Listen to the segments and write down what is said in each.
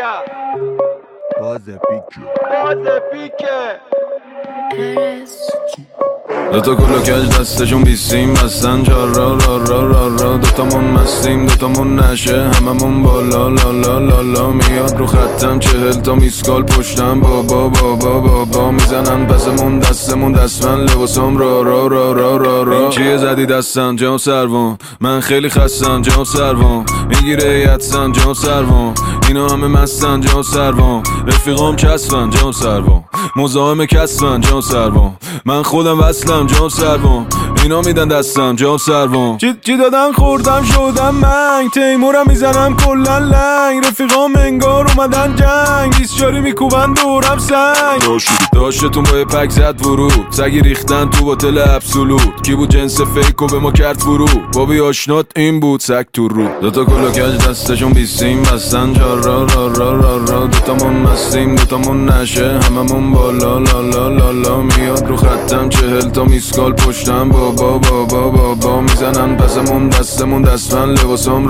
پیکه دوتا کلو کج دستشون بیسیم بستن جار را دوتامون مستیم دوتامون نشه هممون بالا لا لا لا لا میاد رو خطم 40 تا میسکال پشتم بابا میزنن پسمون دستمون دستمن لباسم را این چیه زدی دستم جام سروان من خیلی خستم جام سروان میگیره یدسن جام سروان اینا همه مستن جام سروان رفیقام چسبن جام سروان مزاحم کسبن جام سروان من خودم وصلم جام سروان اینا میدن دستم جام سروان چی دادن خوردم شدم منگ تیمورم میزنم کلن لنگ رفیقام انگار اومدن جنگ ایسچاری میکوبن دورم سنگ داشتتون با یه پک زد ورود سگی ریختن تو باتل ابسولوت کی بود جنس فیک و به ما کرد فرو بابی آشنات این بود سگ تو رو دوتا کلو کج دستشون بیسیم بستن جار را دوتامون مستیم دوتامون نشه هممون بالا لا لا لا لا میاد رو خطم 40 تا میسکال پشتم بابا میزنن پسمون دستمون دستمن لباسم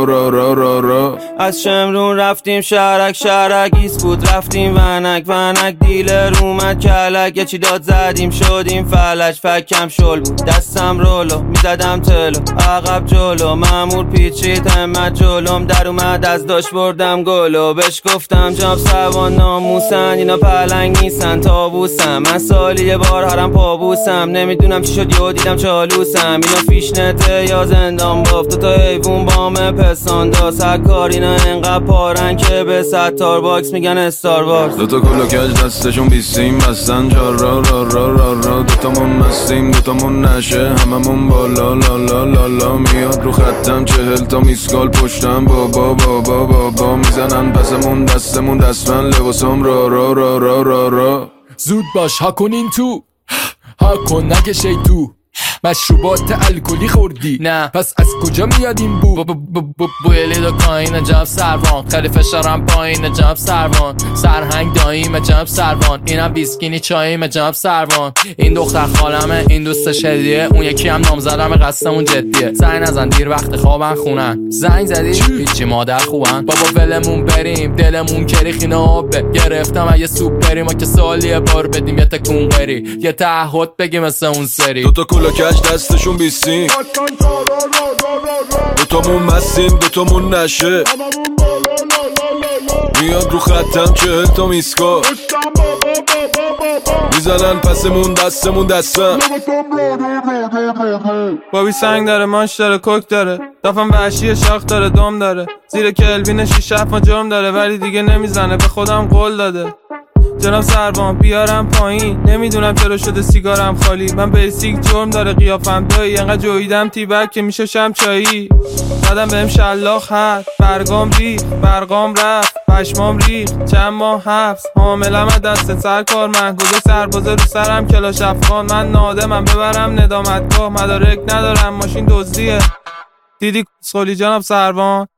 را از شمرون رفتیم شهرک ایست بود رفتیم ونک دیلر اومد کلک یه چی داد زدیم شدیم فلج فکم شل بود دستم رولو میزدم تلو عقب جلو مامور پیچید همت جلوم در اومد از داشت بردم گلو بهش گفتم جام سوان ناموسن اینا پلنگ نیستن تابوسم من سالی یه بار هرم پابوسم نمیدونم چی شد یهو دیدم چالوسم اینا فیشنته یا زندان بافت تو تا حیوون بام پسانداز هر کار اینا انقدر پارن که به ستار باکس میگن استار وارز دوتا کلو کج دستشون بیسیم بستن جار را دوتامون مستیم دوتامون نشه هممون بالا لا لا لا لا میاد رو خطم 40 تا میسکال پشتم بابا میزنن پسمون دستمون دستمن لباسم را زود باش ها کنین تو ها کن نکشی تو مشروبات الکلی خوردی نه پس از کجا میاد این بو بوی لیدو کاین جنب سروان خیلی فشارم پایین جنب سروان سرهنگ داییم جنب سروان اینم بیسکینی چاییم جنب سروان این دختر خالمه این دوستش هدیه اون یکی هم نامزدم قصدمون جدیه زنگ نزن دیر وقت خوابن خونن زنگ زدی هیچی مادر خوبن بابا ولمون بریم دلمون کریخینه آبه گرفتم اگه سوپ بریم ما که سالیه بار بدیم یه تکون بری یه تعهد بگیم مثل اون سری دوتا کلو کج دستشون بیسیم دوتامون مستیم دوتامون نشه میاد رو خطم 40 تا میسکا میزنن پسمون دستمون دستم بابی سنگ داره ماش داره کوک داره دافم وحشی شاخ داره دم داره زیر کلوین 6 7 جرم داره ولی دیگه نمیزنه به خودم قول داده جناب سروان بیارم پایین نمیدونم چرا شده سیگارم خالی من بیسیک جرم داره قیافم دایی انقدر جویدم تیبک که میشه شم چایی زدم بهم شلاخ هست برگام رفت پشمام ریخ چند ماه حبس حاملم از دست سرکار من گذاشت سربازه رو سرم کلاش افغان من نادمم ببرم ندامتگاه مدارک ندارم ماشین دزدیه دیدی کسخولی جناب سروان